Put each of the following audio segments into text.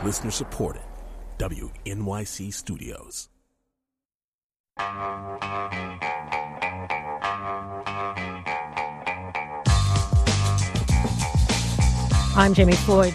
Listener supported. WNYC Studios. I'm Jamie Floyd.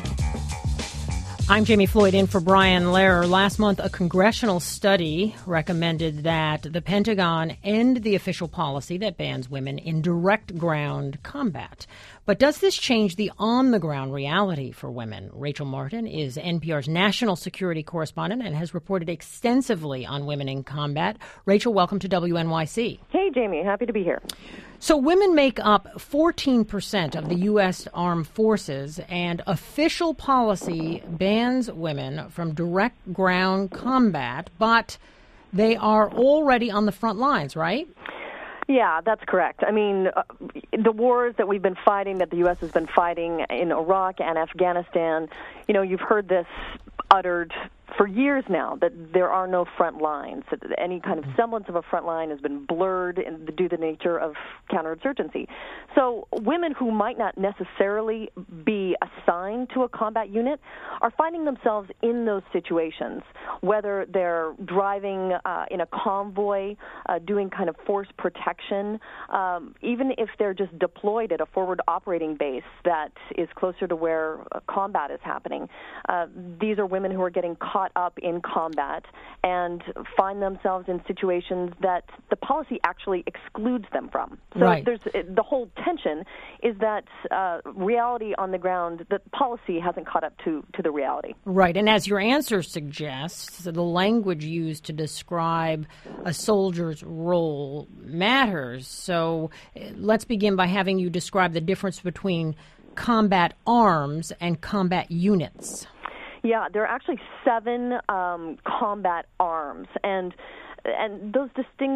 In for Brian Lehrer. Last month, a congressional study recommended that the Pentagon end the official policy that bans women in direct ground combat. But does this change the on-the-ground reality for women? Rachel Martin is NPR's national security correspondent and has reported extensively on women in combat. Rachel, welcome to WNYC. Hey, Jamie. Happy to be here. So women make up 14% of the U.S. Armed Forces, and official policy bans women from direct ground combat, but they are already on the front lines, right? Yeah, that's correct. I mean, the wars that we've been fighting, that the U.S. has been fighting in Iraq and Afghanistan, you know, you've heard this uttered for years now, that there are no front lines, that any kind of semblance of a front line has been blurred due to the nature of counterinsurgency. So women who might not necessarily be assigned to a combat unit are finding themselves in those situations, whether they're driving in a convoy, doing kind of force protection, even if they're just deployed at a forward operating base that is closer to where combat is happening. These are women who are getting caught up in combat and find themselves in situations that the policy actually excludes them from. So right. There's the whole tension is that reality on the ground, the policy hasn't caught up to the reality. Right, and as your answer suggests, the language used to describe a soldier's role matters. So let's begin by having you describe the difference between combat arms and combat units. Yeah, there are actually 7 combat arms, and those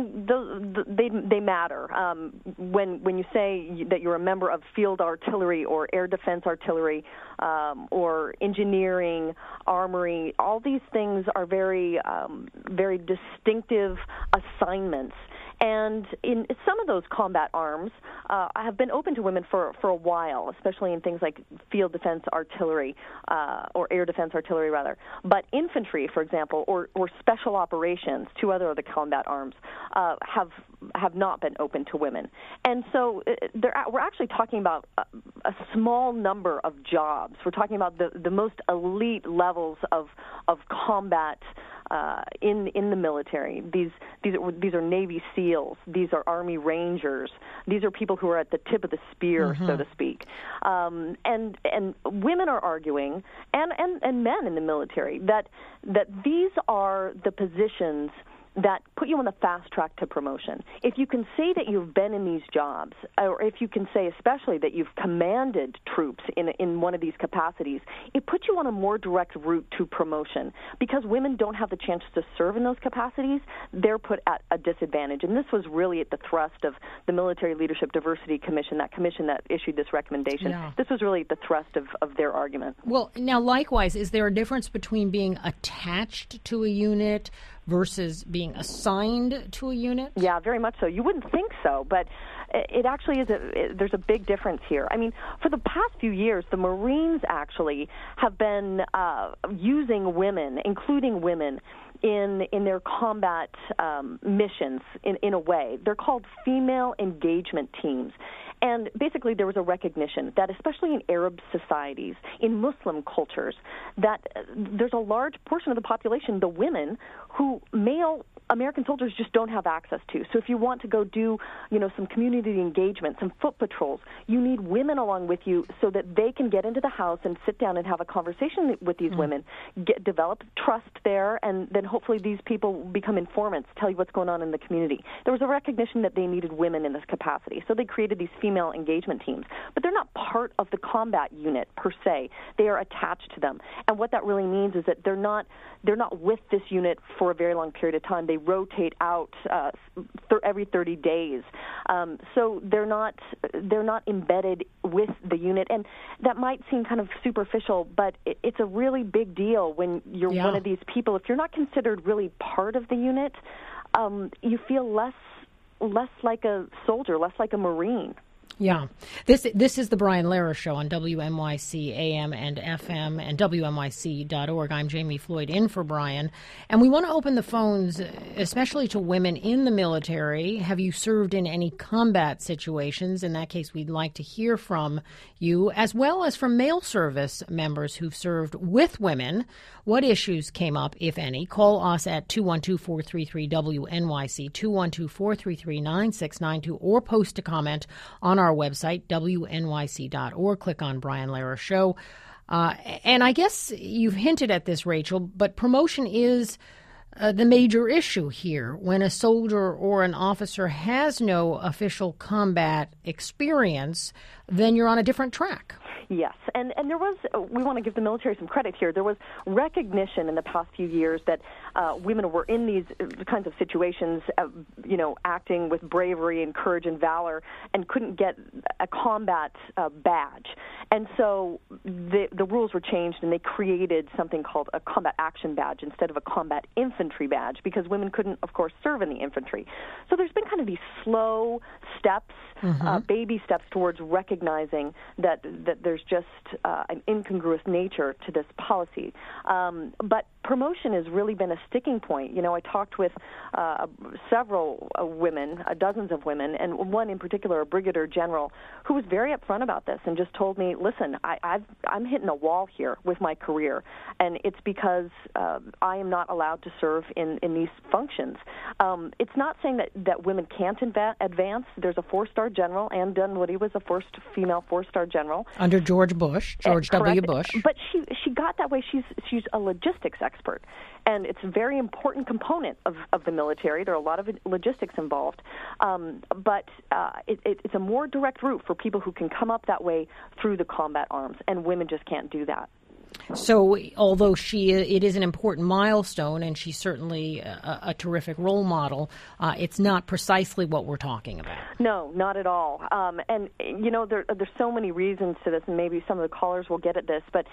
they matter. When you say that you're a member of field artillery or air defense artillery or engineering, armory, all these things are very very distinctive assignments. And in some of those combat arms have been open to women for a while, especially in things like field defense artillery or air defense artillery, rather. But infantry, for example, or special operations, 2 other of the combat arms, have not been open to women. And so we're actually talking about a small number of jobs. We're talking about the most elite levels of combat in the military. These are Navy SEALs. These are Army Rangers. These are people who are at the tip of the spear, so to speak. And women are arguing, and men in the military, that these are the positions that put you on the fast track to promotion. If you can say that you've been in these jobs, or if you can say especially that you've commanded troops in one of these capacities, it puts you on a more direct route to promotion. Because women don't have the chance to serve in those capacities, they're put at a disadvantage. And this was really at the thrust of the Military Leadership Diversity Commission, that commission that issued this recommendation. Yeah. This was really the thrust of their argument. Well, now, likewise, is there a difference between being attached to a unit versus being assigned to a unit? Yeah, very much so. You wouldn't think so, but it actually is. There's a big difference here. I mean, for the past few years, the Marines actually have been using women, including women, in their combat missions in a way. They're called female engagement teams. And basically there was a recognition that especially in Arab societies, in Muslim cultures, that there's a large portion of the population, the women, who male American soldiers just don't have access to. So if you want to go do, some community engagement, some foot patrols, you need women along with you so that they can get into the house and sit down and have a conversation with these women, develop trust there, and then hopefully these people become informants, tell you what's going on in the community. There was a recognition that they needed women in this capacity, so they created these female engagement teams. But they're not part of the combat unit per se. They are attached to them. And what that really means is that they're not with this unit for a very long period of time. They rotate out every 30 days. So they're not embedded with the unit. And that might seem kind of superficial, but it's a really big deal when you're one of these people. If you're not considered really part of the unit, you feel less like a soldier, less like a Marine. Yeah. This is the Brian Lehrer Show on WNYC AM and FM and WNYC.org. I'm Jamie Floyd in for Brian. And we want to open the phones, especially to women in the military. Have you served in any combat situations? In that case, we'd like to hear from you, as well as from male service members who've served with women. What issues came up, if any? Call us at 212-433-WNYC, 212-433-9692, or post a comment on our website, WNYC.org. Click on Brian Lehrer Show. And I guess you've hinted at this, Rachel, but promotion is the major issue here. When a soldier or an officer has no official combat experience, then you're on a different track. Yes, and there was, we want to give the military some credit here, there was recognition in the past few years that women were in these kinds of situations, acting with bravery and courage and valor, and couldn't get a combat badge. And so the rules were changed, and they created something called a combat action badge instead of a combat infantry badge, because women couldn't, of course, serve in the infantry. So there's been kind of these slow steps, baby steps towards recognizing that there's just an incongruous nature to this policy. But promotion has really been a sticking point. I talked with several women, dozens of women, and one in particular, a brigadier general, who was very upfront about this and just told me, listen, I'm hitting a wall here with my career, and it's because I am not allowed to serve in these functions. It's not saying that women can't advance. There's a 4-star general. Ann Dunwoody was the first female 4-star general. Under George W. Bush. But she got that way. She's a logistics expert, and it's a very important component of the military. There are a lot of logistics involved, but it's a more direct route for people who can come up that way through the combat arms, and women just can't do that. So, although it is an important milestone, and she's certainly a terrific role model, it's not precisely what we're talking about. No, not at all. And there's so many reasons to this, and maybe some of the callers will get at this. But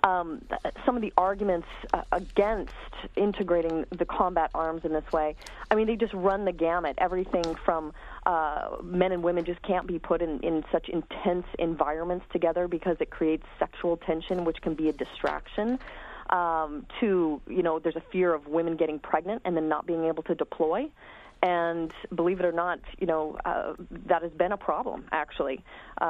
some of the arguments against integrating the combat arms in this way, I mean, they just run the gamut. Everything from men and women just can't be put in such intense environments together because it creates sexual tension, which can be a distraction, to, there's a fear of women getting pregnant and then not being able to deploy. And believe it or not, that has been a problem, actually.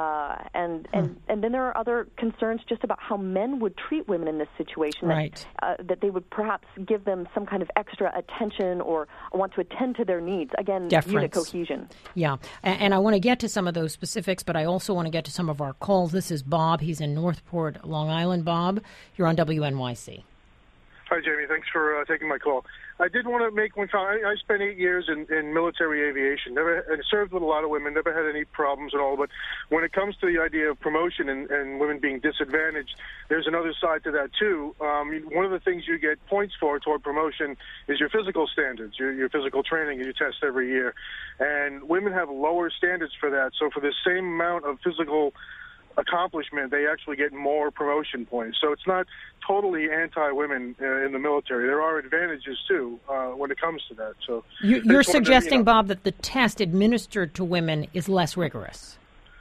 And then there are other concerns just about how men would treat women in this situation, right. That they would perhaps give them some kind of extra attention or want to attend to their needs. Again, deference. Unit cohesion. Yeah, and I want to get to some of those specifics, but I also want to get to some of our calls. This is Bob. He's in Northport, Long Island. Bob, you're on WNYC. Hi, Jamie. Thanks for taking my call. I did want to make one comment. I spent 8 years in military aviation. And served with a lot of women. Never had any problems at all. But when it comes to the idea of promotion and women being disadvantaged, there's another side to that too. One of the things you get points for toward promotion is your physical standards, your physical training, and you test every year. And women have lower standards for that. So for the same amount of physical accomplishment, they actually get more promotion points. So it's not totally anti-women in the military. There are advantages, too, when it comes to that. So you're suggesting, Bob, that the test administered to women is less rigorous?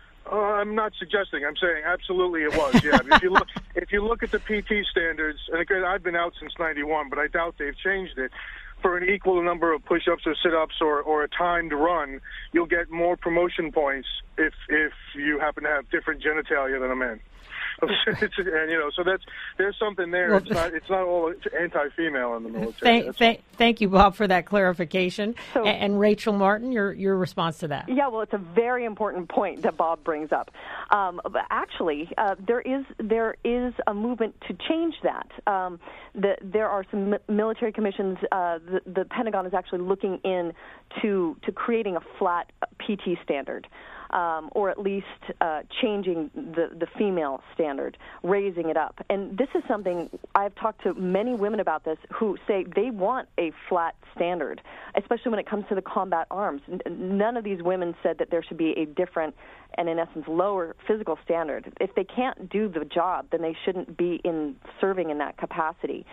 I'm not suggesting. I'm saying absolutely it was, yeah. if you look at the PT standards, and again, I've been out since 91, but I doubt they've changed it. For an equal number of push-ups or sit-ups or a timed run, you'll get more promotion points if you happen to have different genitalia than a man. And so there's something there. Well, it's not all anti-female in the military. Thank you, Bob, for that clarification. So, and Rachel Martin, your response to that? Yeah, well, it's a very important point that Bob brings up. But actually, there is a movement to change that. There are some military commissions. The Pentagon is actually looking into creating a flat PT standard. Or at least changing the female standard, raising it up. And this is something I've talked to many women about this who say they want a flat standard, especially when it comes to the combat arms. None of these women said that there should be a different and, in essence, lower physical standard. If they can't do the job, then they shouldn't be serving in that capacity.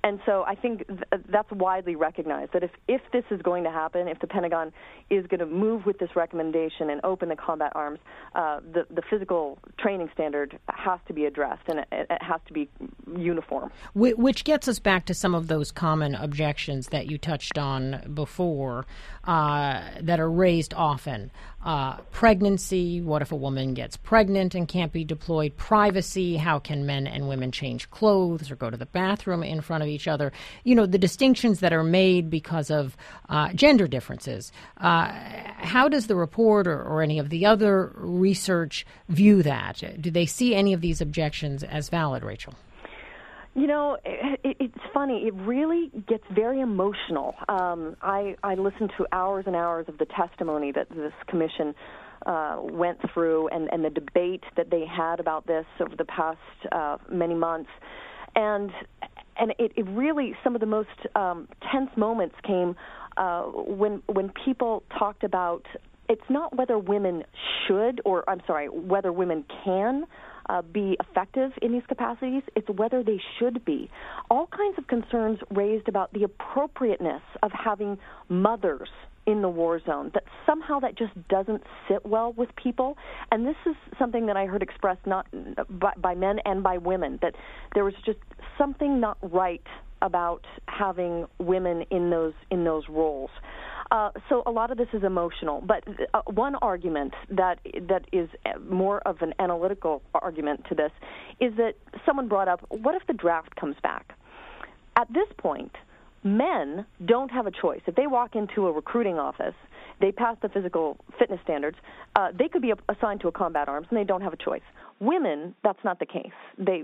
And so I think that's widely recognized, that if this is going to happen, if the Pentagon is going to move with this recommendation and open the combat arms, the physical training standard has to be addressed, and it has to be uniform. Which gets us back to some of those common objections that you touched on before that are raised often. Pregnancy, what if a woman gets pregnant and can't be deployed? Privacy, how can men and women change clothes or go to the bathroom in front of each other? You know, the distinctions that are made because of gender differences. How does the report or any of the other research view that? Do they see any of these objections as valid, Rachel? You know, it's funny. It really gets very emotional. I listened to hours and hours of the testimony that this commission went through and the debate that they had about this over the past many months. And it really, some of the most tense moments came when people talked about, it's not whether women should, whether women can be effective in these capacities, it's whether they should be. All kinds of concerns raised about the appropriateness of having mothers in the war zone, that somehow that just doesn't sit well with people. And this is something that I heard expressed not by men and by women, that there was just something not right about having women in those roles. So a lot of this is emotional, but one argument that is more of an analytical argument to this is that someone brought up, what if the draft comes back? At this point, men don't have a choice. If they walk into a recruiting office, they pass the physical fitness standards, they could be assigned to a combat arms, and they don't have a choice. Women, that's not the case. They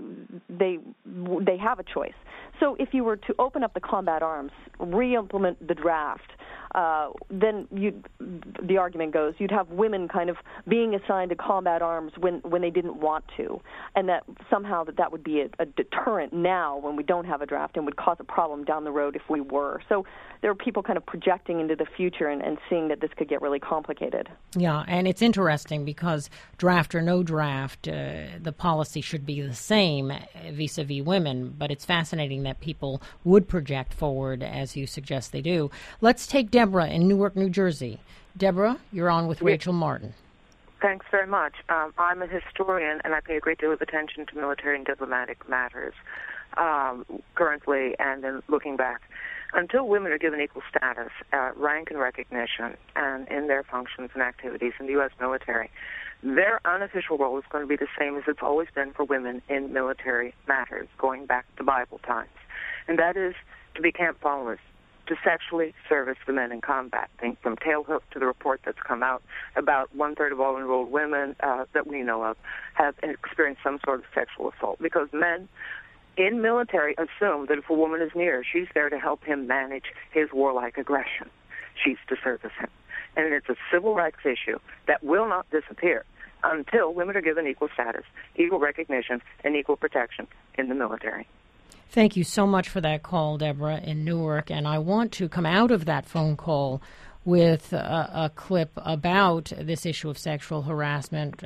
have a choice. So if you were to open up the combat arms, re-implement the draft, then the argument goes, you'd have women kind of being assigned to combat arms when they didn't want to, and that somehow that would be a deterrent now when we don't have a draft and would cause a problem down the road if we were. So there are people kind of projecting into the future and seeing that this could get really complicated. Yeah, and it's interesting because draft or no draft, the policy should be the same vis-a-vis women, but it's fascinating that people would project forward as you suggest they do. Let's take Deborah in Newark, New Jersey. Deborah, you're on with Rachel Martin. Thanks very much. I'm a historian, and I pay a great deal of attention to military and diplomatic matters currently and then looking back. Until women are given equal status, rank and recognition, and in their functions and activities in the U.S. military, their unofficial role is going to be the same as it's always been for women in military matters, going back to Bible times. And that is to be camp followers, to sexually service the men in combat. Think from Tailhook to the report that's come out about 1/3 of all enrolled women that we know of have experienced some sort of sexual assault, because men in military assume that if a woman is near, she's there to help him manage his warlike aggression. She's to service him. And it's a civil rights issue that will not disappear until women are given equal status, equal recognition, and equal protection in the military. Thank you so much for that call, Deborah, in Newark. And I want to come out of that phone call with a clip about this issue of sexual harassment.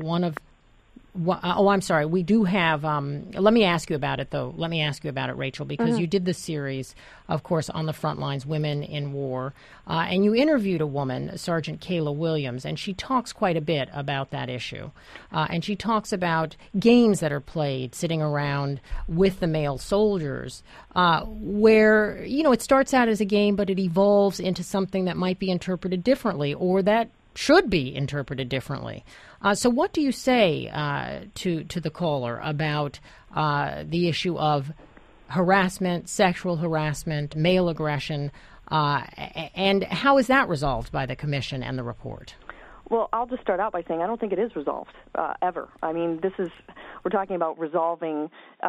I'm sorry. We do have, let me ask you about it, though. Let me ask you about it, Rachel, because you did the series, of course, on the front lines, Women in War, and you interviewed a woman, Sergeant Kayla Williams, and she talks quite a bit about that issue. And she talks about games that are played sitting around with the male soldiers, where, you know, it starts out as a game, but it evolves into something that might be interpreted differently, or that should be interpreted differently. So what do you say to the caller about the issue of harassment, sexual harassment, male aggression, and how is that resolved by the commission and the report? Well, I'll just start out by saying I don't think it is resolved ever. I mean, we're talking about resolving,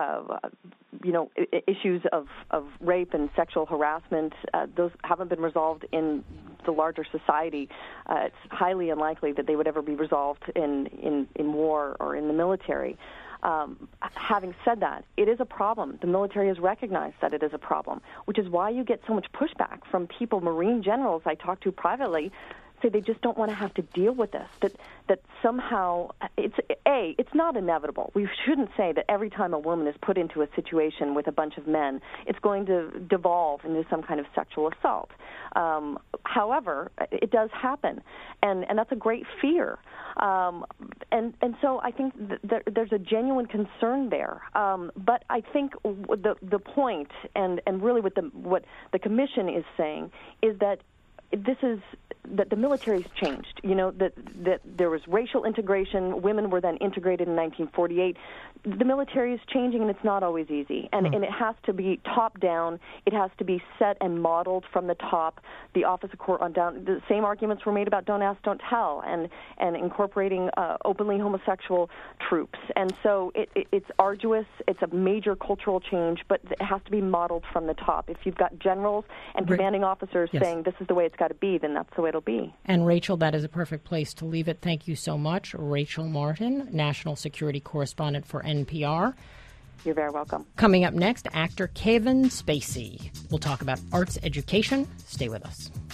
issues of rape and sexual harassment. Those haven't been resolved in the larger society. It's highly unlikely that they would ever be resolved in war or in the military. Having said that, it is a problem. The military has recognized that it is a problem, which is why you get so much pushback from people, Marine generals I talk to privately, say they just don't want to have to deal with this, that somehow it's not inevitable. We shouldn't say that every time a woman is put into a situation with a bunch of men, it's going to devolve into some kind of sexual assault. However, it does happen, and that's a great fear. And so I think there's a genuine concern there. But I think the point, and really what the Commission is saying, is that that the military's changed. That there was racial integration. Women were then integrated in 1948. The military is changing, and it's not always easy. And it has to be top down. It has to be set and modeled from the top. The Office of Court on Down. The same arguments were made about Don't Ask, Don't Tell, and incorporating openly homosexual troops. And so it's arduous. It's a major cultural change, but it has to be modeled from the top. If you've got generals and commanding officers saying this is the way it's got to be, then that's the way it'll be. And Rachel, that is a perfect place to leave it. Thank you so much. Rachel Martin, National Security Correspondent for NPR. You're very welcome. Coming up next, actor Kevin Spacey. We'll talk about arts education. Stay with us.